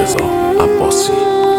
رضا عباسی.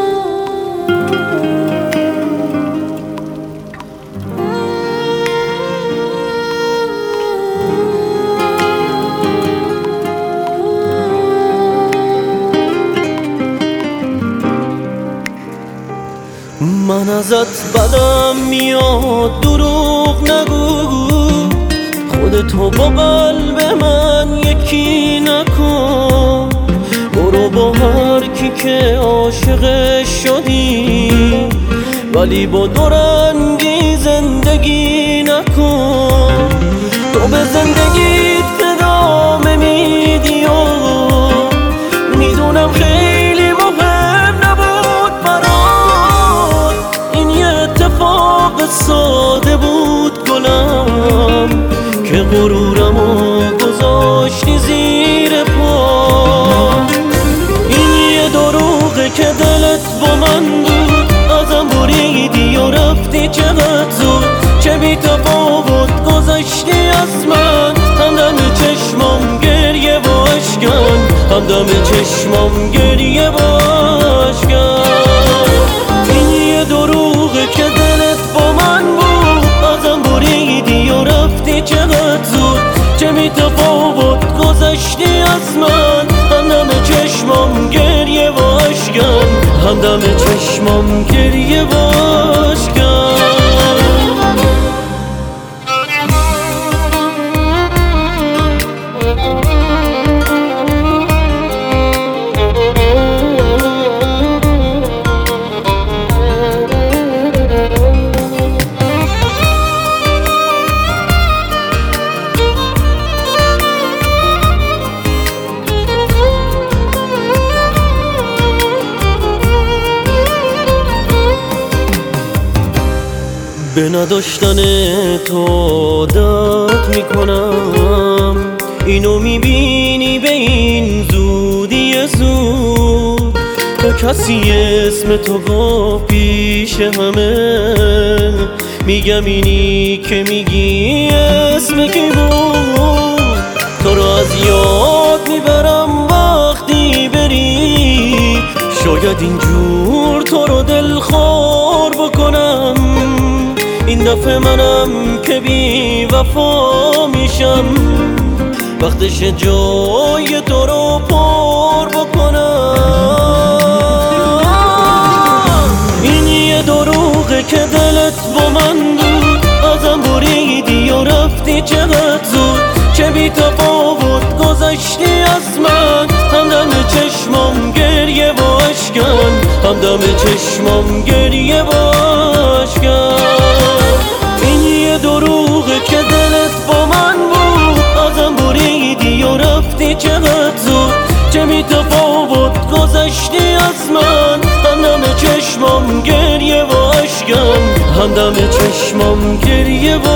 من ازت بدم میاد دروغ نگو، خودتو با قلب من یکی نکن. برو با هر کی که عاشق شدی، ولی با دورنگی زندگی نکن. تو به زندگیت ادامه میدی و میدونم خیلی مهم نبود برات این یه اتفاق ساده بود گلم، که غرورمو گذاشتی زیر پا. این یه دروغه که دلت با من بود، ازم بریدی و رفتی چقدر زود. چه بی تفاوت گذاشتی از من، همدم چشمام گریه و اشکن، همدم چشمام گریه و اشکن. این یه دروغه که دلت با من بود، ازم بریدی و رفتی چقدر زود. چه بی تفاوت گذاشتی از من، همدم چشمام گریه و اشکن، همدم چشمام گریه و اشکن. به نداشتن تو عادت میکنم، اینو میبینی به این زودی زود. به کسی اسم تو با پیش همه میگم، اینی که میگی اسم کی بود. تو رو از یاد میبرم وقتی بری، شاید اینجور تو رو دلخور بکنم. این دفعه منم که بی وفا میشم، وقتش جای تو رو پر بکنم. این یه دروغه که دلت با من بود، ازم بریدی و رفتی چقدر زود. چه بی تفاوت گذاشتی از من، همدم چشمام گریه و اشکن، همدم چشمام گریه و اشکن. این یه دروغه که دلت با من بود، ازم بریدی و رفتی چقدر زود. چه بی تفاوت گذاشتی از من، همدم چشمام گریه و اشکن، همدم چشمام گریه و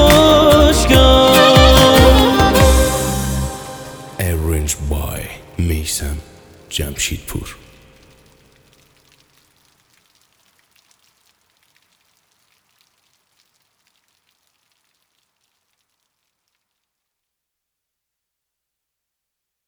اشکن. Arranged by میثم جمشیدپور.